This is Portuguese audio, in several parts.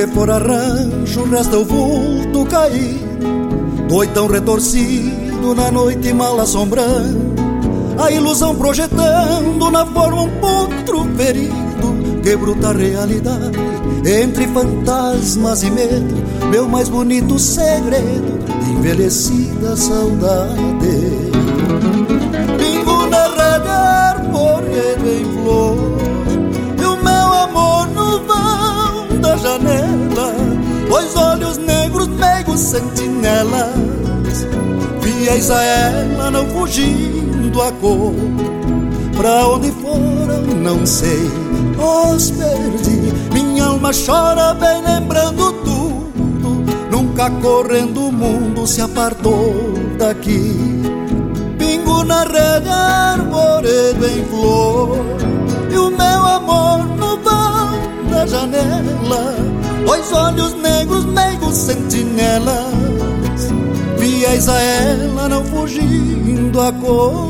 que por arranjo resta o vulto caído, doitão retorcido na noite mal assombrando, a ilusão projetando na forma um potro ferido, que bruta realidade entre fantasmas e medo, meu mais bonito segredo, envelhecida saudade. Pingo na rega, arvoredo em flor, e o meu amor no vão da janela, dois olhos negros meigos sentinelas, fiéis a ela não fugindo a cor. Pra onde foram não sei, os perdi, minha alma chora bem lembrando tudo, nunca correndo o mundo se apartou daqui. Pingo na rede, arvoredo em flor, e o meu amor no vão da janela, dois olhos negros meigos sentinelas, fiéis a ela não fugindo a cor.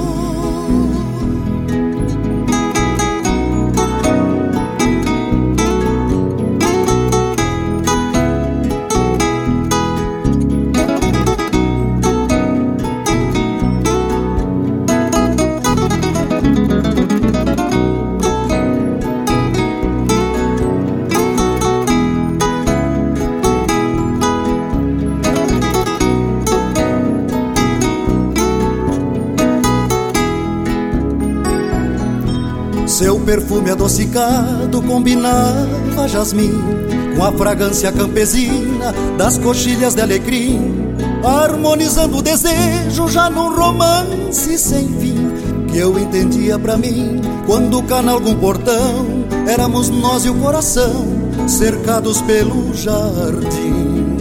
Seu perfume adocicado combinava jasmim com a fragrância campesina das coxilhas de alecrim, harmonizando o desejo já num romance sem fim, que eu entendia pra mim quando cá nalgum portão éramos nós e o coração cercados pelo jardim.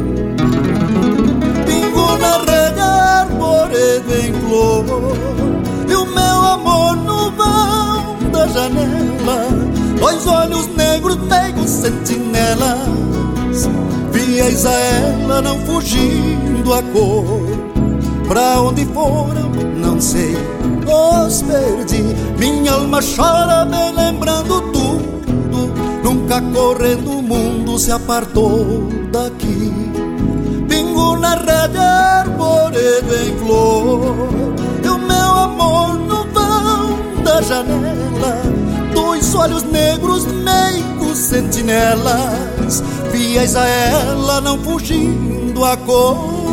Pingo na rede, arvoredo em flor, e o meu amor no vão da janela, dois olhos negros meigos sentinelas, fiéis a ela não fugindo a cor. Pra onde foram não sei, os perdi, minha alma chora bem lembrando tudo, nunca correndo o mundo se apartou daqui. Pingo na rede, arvoredo em flor, e o meu amor no vão da janela, dois olhos negros meigos sentinelas, fiéis a ela não fugindo a cor.